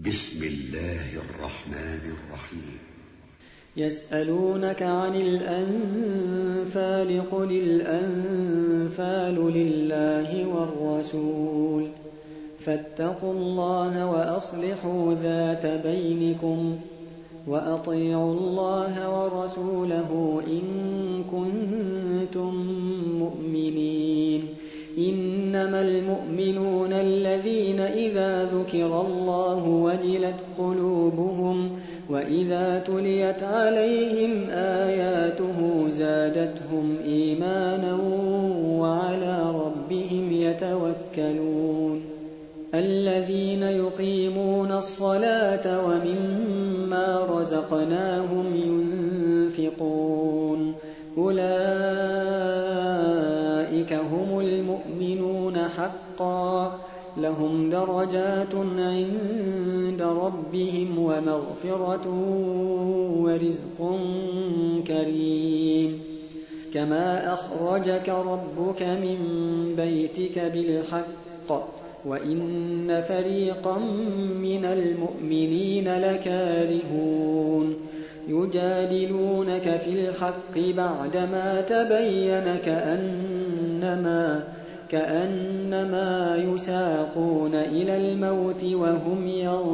بسم الله الرحمن الرحيم. يسألونك عن الأنفال قل الأنفال لله والرسول فاتقوا الله وأصلحوا ذات بينكم وأطيعوا الله ورسوله إن كنتم مؤمنين. إنما المؤمنون الذين إذا ذكر الله وجلت قلوبهم وإذا تليت عليهم آياته زادتهم إيمانا وعلى ربهم يتوكلون. الذين يقيمون الصلاة ومما رزقناهم ينفقون أولئك هم المؤمنون حقا لهم درجات عند ربهم ومغفرة ورزق كريم. كما أخرجك ربك من بيتك بالحق وإن فريقا من المؤمنين لكارهون يجادلونك في الحق بعدما تبين كأنما يساقون إلى الموت وهم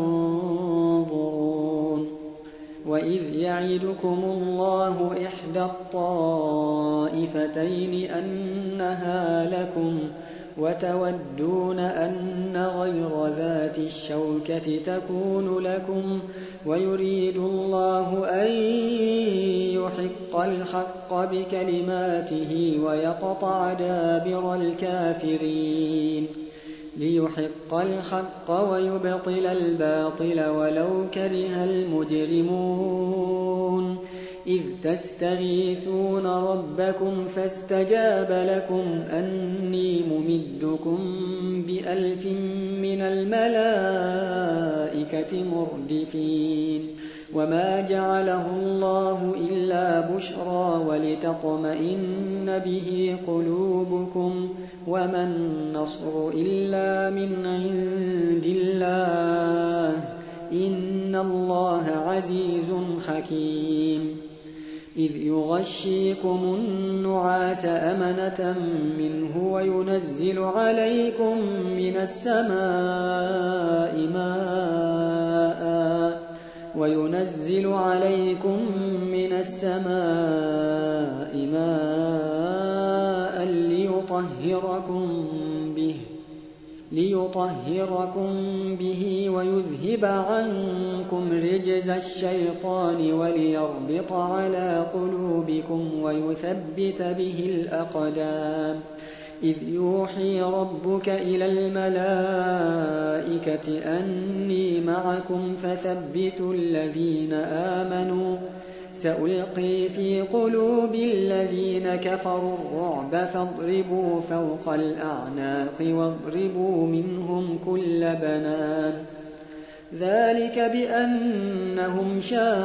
ينظرون. وإذ يعدكم الله إحدى الطائفتين أنها لكم وتودون أن غير ذات الشوكة تكون لكم ويريد الله أن يحق الحق بكلماته ويقطع دابر الكافرين ليحق الحق ويبطل الباطل ولو كره المجرمون. إذ تستغيثون ربكم فاستجاب لكم أني ممدكم ب1000 من الملائكة مردفين. وما جعله الله إلا بشرى ولتطمئن به قلوبكم وما النصر إلا من عند الله إن الله عزيز حكيم. إذ يغشيكم النعاس أمنة منه وينزل عليكم من السماء ماء ليطهركم به ويذهب عنكم رجز الشيطان وليربط على قلوبكم ويثبت به الأقدام. إذ يوحي ربك إلى الملائكة أني معكم فثبتوا الذين آمنوا سألقي في قلوب الذين كفروا الرعب فاضربوا فوق الأعناق واضربوا منهم كل بنان. ذلك بأنهم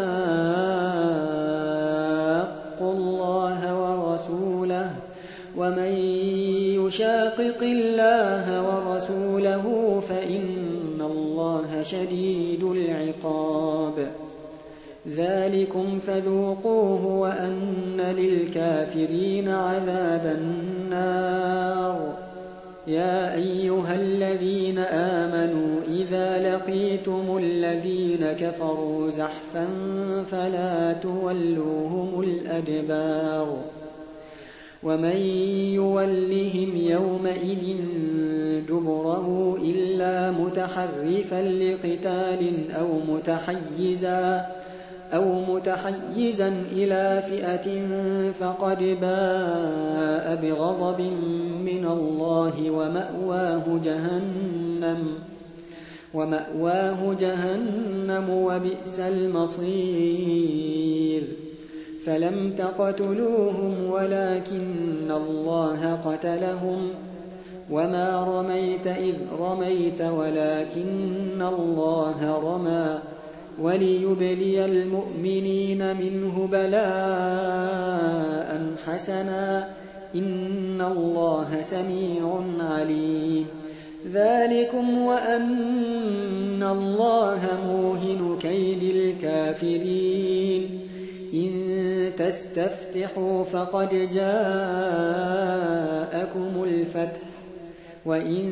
شاقوا الله ورسوله ومن يشاقق الله ورسوله فإن الله شديد العقاب. ذلكم فذوقوه وأن للكافرين عذاب النار. يا أيها الذين آمنوا إذا لقيتم الذين كفروا زحفا فلا تولوهم الأدبار. ومن يولهم يومئذ دبره إلا متحرفا لقتال أو متحيزا إلى فئة فقد باء بغضب من الله ومأواه جهنم وبئس المصير. فلم تقتلوهم ولكن الله قتلهم وما رميت إذ رميت ولكن الله رمى وليبلي المؤمنين منه بلاء حسنا إن الله سميع عليم. ذلكم وأن الله موهن كيد الكافرين إن تستفتحوا فقد جاءكم الفتح وإن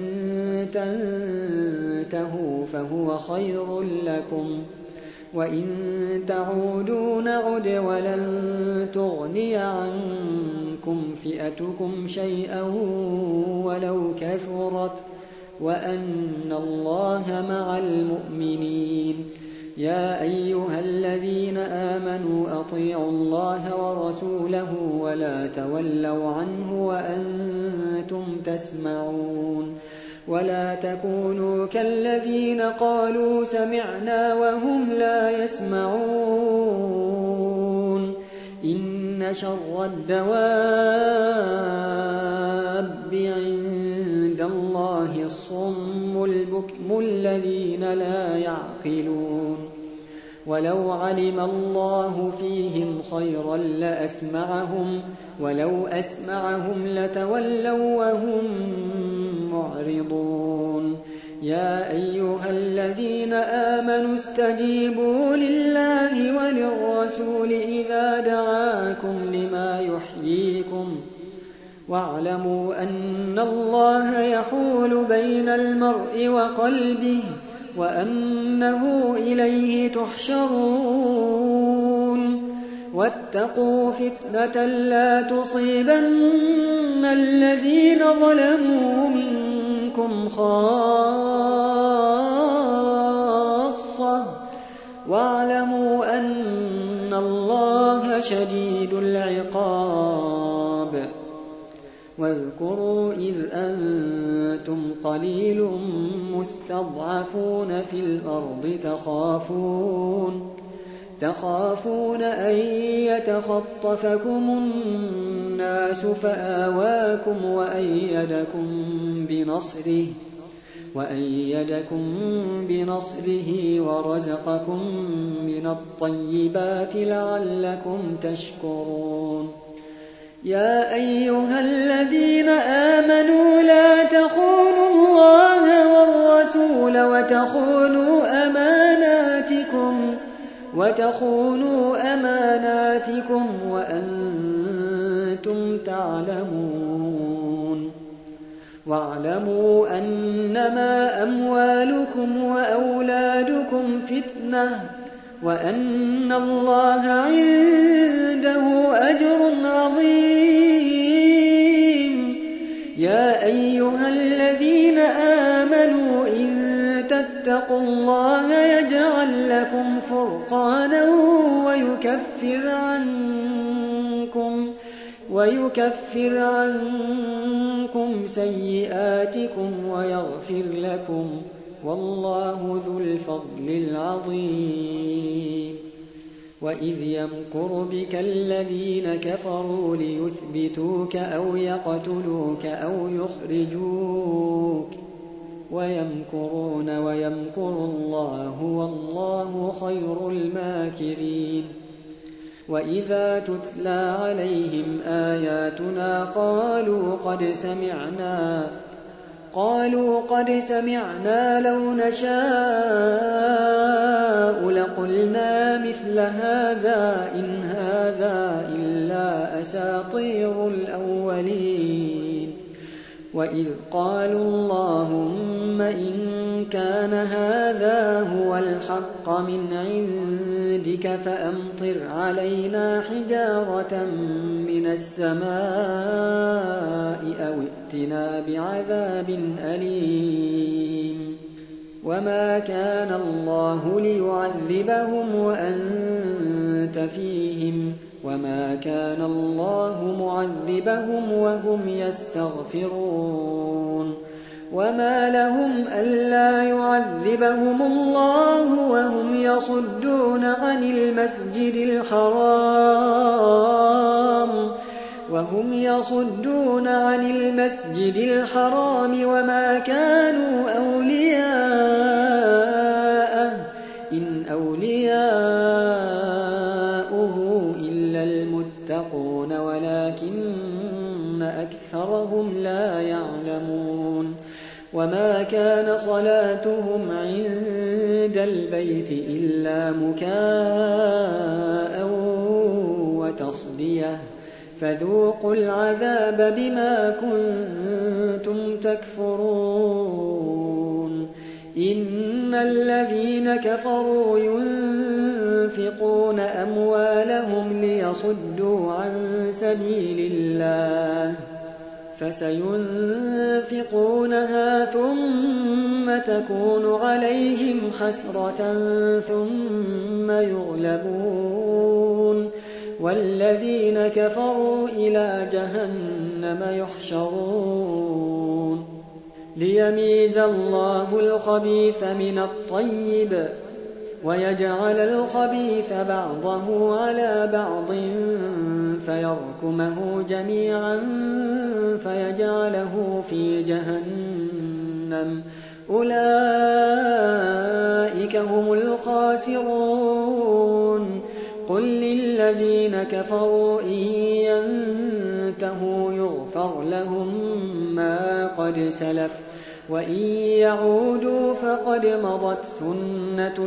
تنتهوا فهو خير لكم وإن تعودوا نعد ولن تغني عنكم فئتكم شيئا ولو كثرت وأن الله مع المؤمنين يا أيها الذين آمنوا أطيعوا الله ورسوله ولا تولوا عنه وأنتم تسمعون ولا تكونوا كالذين قالوا سمعنا وهم لا يسمعون إن شر الدواب عند الله الصم البكم الذين لا يعقلون ولو علم الله فيهم خيرا لأسمعهم ولو أسمعهم لتولوا وهم معرضون يا أيها الذين آمنوا استجيبوا لله وللرسول إذا دعاكم لما يحييكم واعلموا أن الله يحول بين المرء وقلبه وأنه إليه تحشرون واتقوا فتنة لا تصيبن الذين ظلموا منكم خاصة واعلموا أن الله شديد العقاب واذكروا إذ أنتم قليل مستضعفون في الأرض تخافون أن يتخطفكم الناس فآواكم وأيدكم بنصره ورزقكم من الطيبات لعلكم تشكرون يا أيها الذين آمنوا لا تخونوا الله والرسول وتخونوا أماناتكم وأنتم تعلمون واعلموا أنما أموالكم وأولادكم فتنة وأن الله عنده أجر عظيم يا أيها الذين آمنوا إن تتقوا الله يجعل لكم فرقانا ويكفر عنكم سيئاتكم ويغفر لكم والله ذو الفضل العظيم وإذ يمكر بك الذين كفروا ليثبتوك أو يقتلوك أو يخرجوك ويمكرون ويمكر الله والله خير الماكرين وإذا تتلى عليهم آياتنا قالوا قد سمعنا لو نشاء لقلنا مثل هذا إن هذا إلا أساطير الأولين وإذ قالوا اللهم إن كان هذا هو الحق من عندك فأمطر علينا حجارة من السماء أو ائتنا بعذاب أليم وما كان الله ليعذبهم وأنت فيهم وما كان الله معذبهم وهم يستغفرون وما لهم ألا يعذبهم الله وهم يصدون عن المسجد الحرام وما كانوا أولياءه إن أولياؤه إلا المتقون ولكن أكثرهم لا يعلمون وما كان صلاتهم عند البيت إلا مكاء وتصدية فذوقوا العذاب بما كنتم تكفرون إن الذين كفروا ينفقون أموالهم ليصدوا عن سبيل الله فسينفقونها ثم تكون عليهم حسرة ثم يغلبون والذين كفروا إلى جهنم يحشرون ليميز الله الخبيث من الطيب ويجعل الخبيث بعضه على بعض فيركمه جميعا فيجعله في جهنم أولئك هم الخاسرون قل للذين كفروا إن ينتهوا يغفر لهم ما قد سلف وإن يعودوا فقد مضت سنة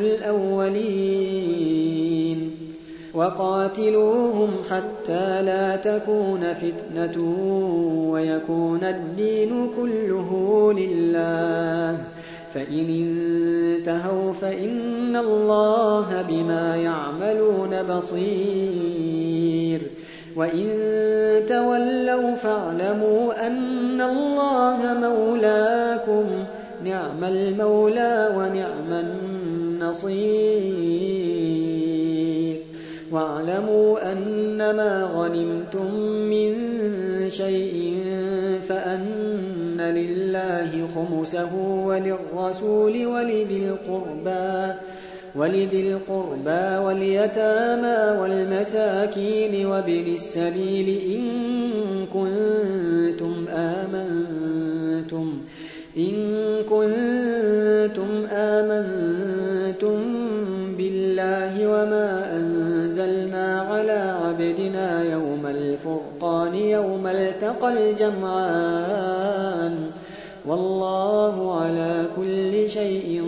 الأولين وقاتلوهم حتى لا تكون فتنة ويكون الدين كله لله فإن انتهوا فإن الله بما يعملون بصير وإن تولوا فاعلموا أن الله مولاكم نعم المولى ونعم النصير واعلموا أنما غنمتم من شيء فأن لله خمسه وللرسول ولذي القربى واليتامى والمساكين وابن السبيل إن كنتم آمنتم بالله وما أنزلنا على عبدنا يوم الفرقان يوم التقى الجمعان والله على كل شيء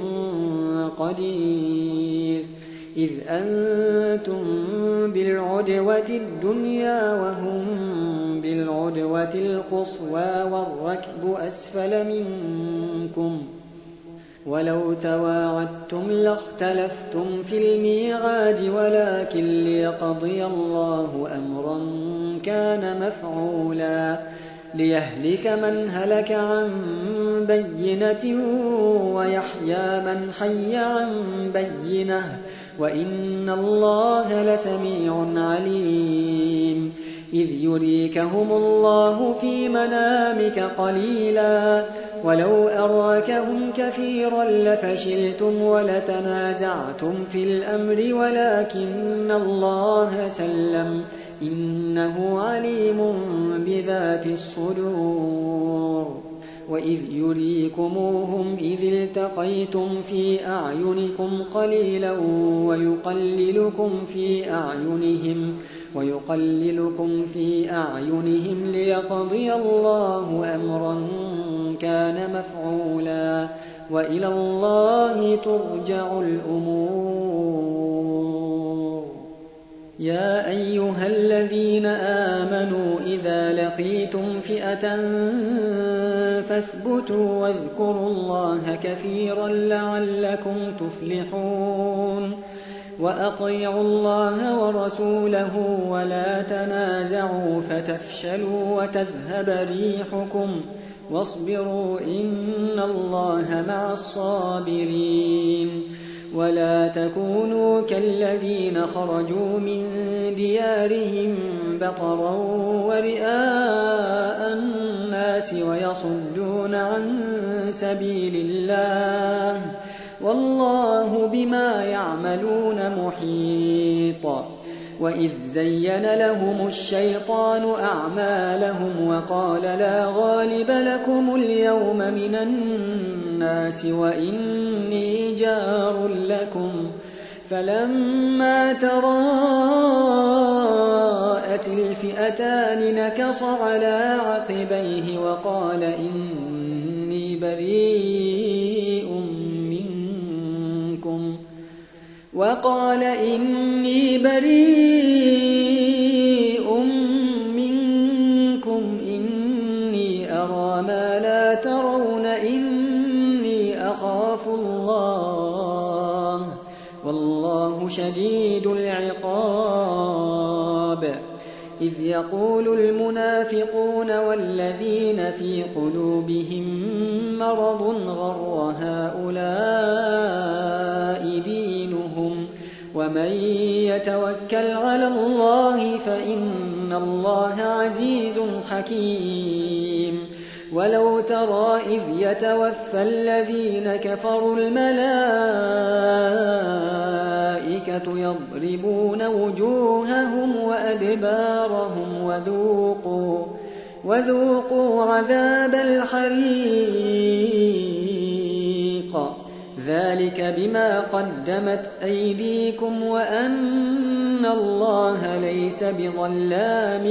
قدير إذ أنتم بالعدوة الدنيا وهم بالعدوة القصوى والركب أسفل منكم ولو تواعدتم لاختلفتم في الميعاد ولكن ليقضي الله أمرا كان مفعولا ليهلك من هلك عن بينة ويحيى من حي عن بينة وإن الله لسميع عليم إذ يريكهم الله في منامك قليلا ولو أراكهم كثيرا لفشلتم ولتنازعتم في الأمر ولكن الله سلم إنه عليم بذات الصدور وإذ يريكموهم إذ التقيتم في أعينكم قليلا ويقللكم في أعينهم ليقضي الله أمرا كان مفعولا وإلى الله ترجع الأمور يا أيها الذين آمنوا إذا لقيتم فئة فاثبتوا واذكروا الله كثيرا لعلكم تفلحون وأطيعوا الله ورسوله ولا تنازعوا فتفشلوا وتذهب ريحكم واصبروا إن الله مع الصابرين ولا تكونوا كالذين خرجوا من ديارهم بطرا ورئاء الناس ويصدون عن سبيل الله والله بما يعملون محيط وإذ زين لهم الشيطان أعمالهم وقال لا غالب لكم اليوم من الناس وإني جار لكم فلما تراءت الفئتان نكص على عقبيه وقال إني بريء منكم وقال إني بريء منكم إني أرى ما لا ترون إني أخاف الله والله شديد العقاب إذ يقول المنافقون والذين في قلوبهم مرض غر هؤلاء دينهم ومن يتوكل على الله فإن الله عزيز حكيم ولو ترى إذ يتوفى الذين كفروا الملائكة يضربون وجوههم وأدبارهم وذوقوا عذاب الحريق ذلك بما قدمت أيديكم وأن الله ليس بظلام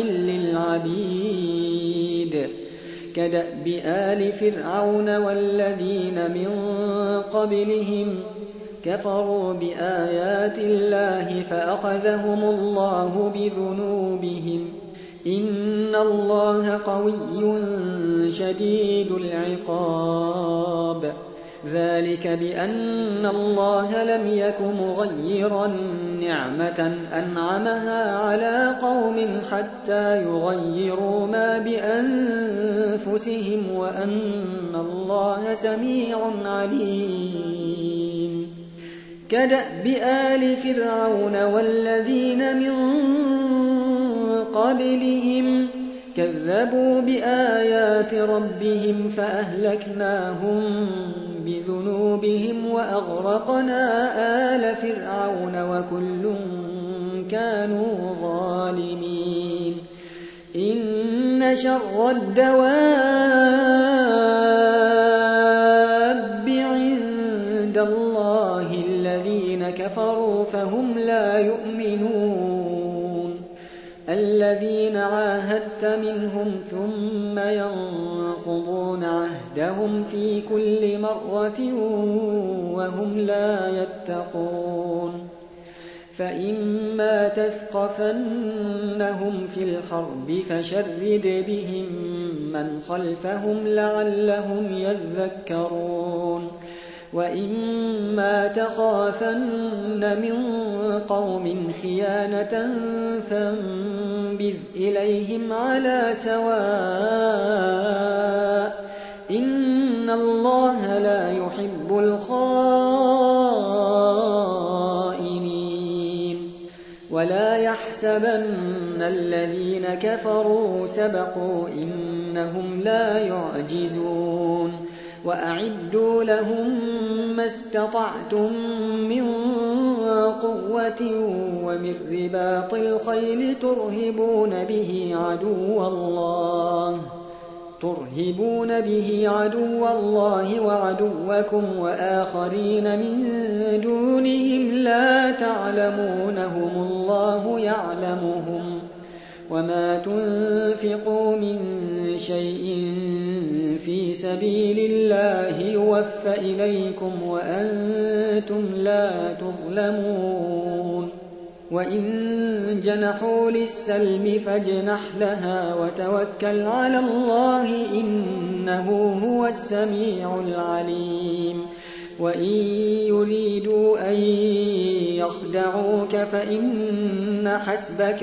للعبيد كدأب آل فرعون والذين من قبلهم كفروا بآيات الله فأخذهم الله بذنوبهم إن الله قوي شديد العقاب ذلك بأن الله لم يك مغيرا نعمة أنعمها على قوم حتى يغيروا ما بأنفسهم وأن الله سميع عليم كدأب آل فرعون والذين من قبلهم كذبوا بآيات ربهم فأهلكناهم بذنوبهم وأغرقنا آل فرعون وكل كانوا ظالمين إن شر الدواب عند الله الذين كفروا فهم لا يؤمنون الذين عاهدت منهم ثم ينقضون عهدهم في كل مرة وهم لا يتقون فإما تثقفنهم في الحرب فشرد بهم من خلفهم لعلهم يذكرون وإما تخافن من قوم خيانة فانبذ إليهم على سواء إن الله لا يحب الخائنين ولا يحسبن الذين كفروا سبقوا إنهم لا يعجزون وأعدوا لهم ما استطعتم من قوة ومن رباط الخيل ترهبون به عدو الله وعدوكم وآخرين من دونهم لا تعلمونهم الله يعلمهم وما تنفقوا من شيء في سبيل الله يوفى إليكم وأنتم لا تظلمون وإن جنحوا للسلم فاجنح لها وتوكل على الله إنه هو السميع العليم وإن يريدوا أن يخدعوك فإن حسبك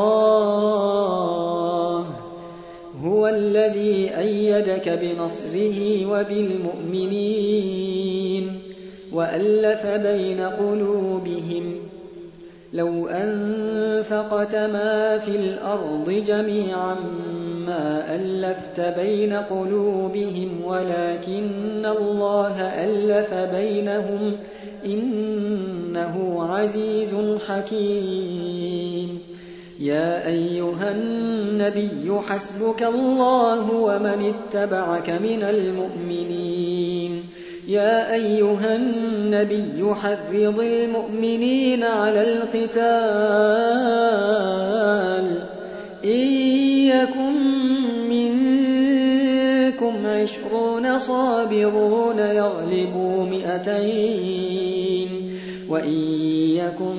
الله هو الذي أيدك بنصره وبالمؤمنين وألف بين قلوبهم لو أنفقت ما في الأرض جميعا ما ألفت بين قلوبهم ولكن الله ألف بينهم إنه عزيز حكيم يا أيها النبي حسبك الله ومن اتبعك من المؤمنين يا أيها النبي حرض المؤمنين على القتال إن يكن منكم منكم 20 صابرون يغلبوا 200 وإن يكن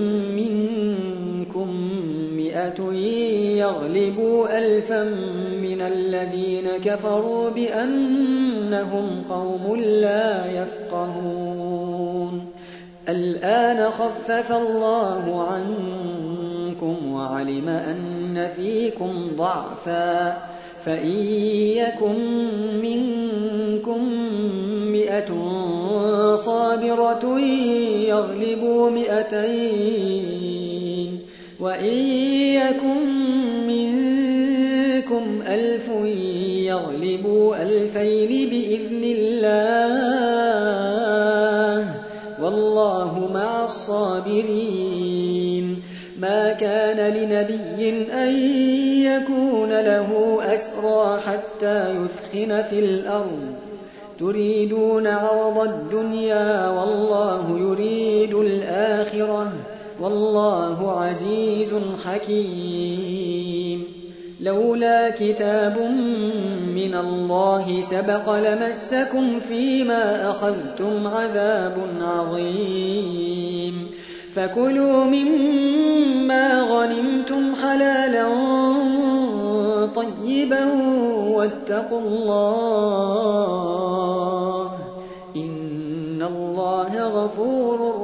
منكم 100 يغلبوا 1000 من الذين كفروا بأنهم قوم لا يفقهون الآن خفف الله عنكم وعلم أن فيكم ضعفا فإن يكن منكم 100 صابرة يغلبوا 200 وإن يكن منكم 1000 يغلبوا 2000 بإذن الله والله مع الصابرين ما كان لنبي أن يكون له أسرى حتى يثخن في الأرض تريدون عرض الدنيا والله يريد الآخرة والله عزيز حكيم لولا كتاب من الله سبق لمسكم فيما أخذتم عذاب عظيم فكلوا مما غنمتم حلالا طيبا واتقوا الله إن الله غفور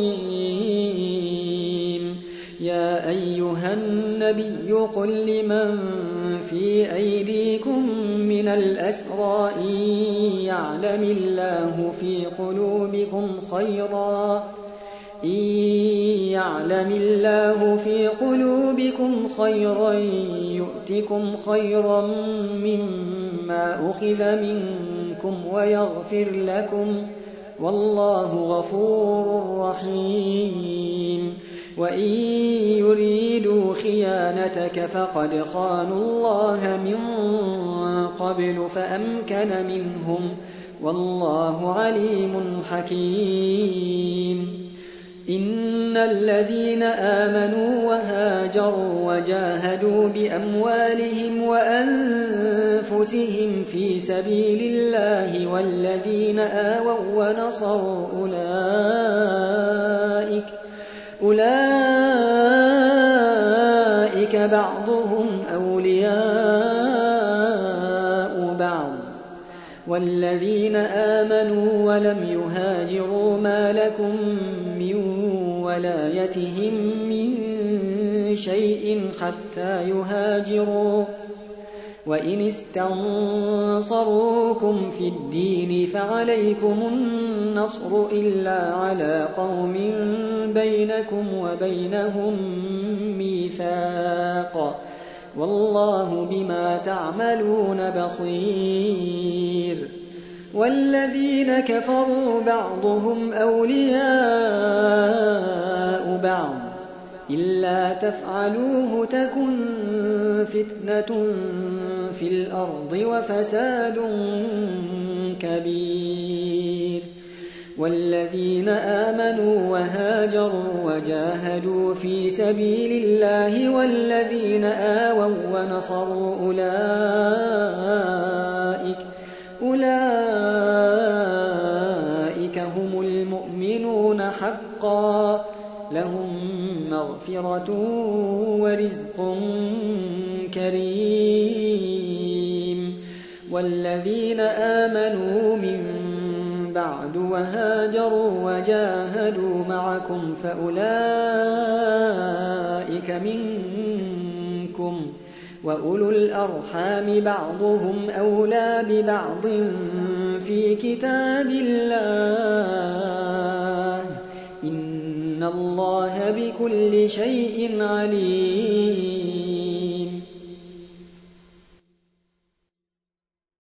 رحيم يا أيها النبي قل لمن في أيديكم من الأسرى إن يعلم الله في قلوبكم خيرا يؤتكم خيرا مما أخذ منكم ويغفر لكم والله غفور رحيم وإن يريدوا خيانتك فقد خانوا الله من قبل فأمكن منهم والله عليم حكيم إن الذين آمنوا وهاجروا وجاهدوا بأموالهم وأنفسهم في سبيل الله والذين آووا ونصروا أولئك بعضهم أولياء بعض والذين آمنوا ولم يهاجروا ما لكم من ولايتهم من شيء حتى يهاجروا وإن استنصروكم في الدين فعليكم النصر إلا على قوم بينكم وبينهم ميثاق والله بما تعملون بصير والذين كفروا بعضهم أولياء بعض إلا تفعلوه تكن فتنة في الأرض وفساد كبير والذين آمنوا وهاجروا وجاهدوا في سبيل الله والذين آووا ونصروا أولئك هم المؤمنون حقا لهم مغفرة ورزق كريم والذين آمنوا من بعد وهاجروا وجاهدوا معكم فأولئك منكم وأولو الأرحام بعضهم أولى ببعض في كتاب الله إن الله بكل شيء عليم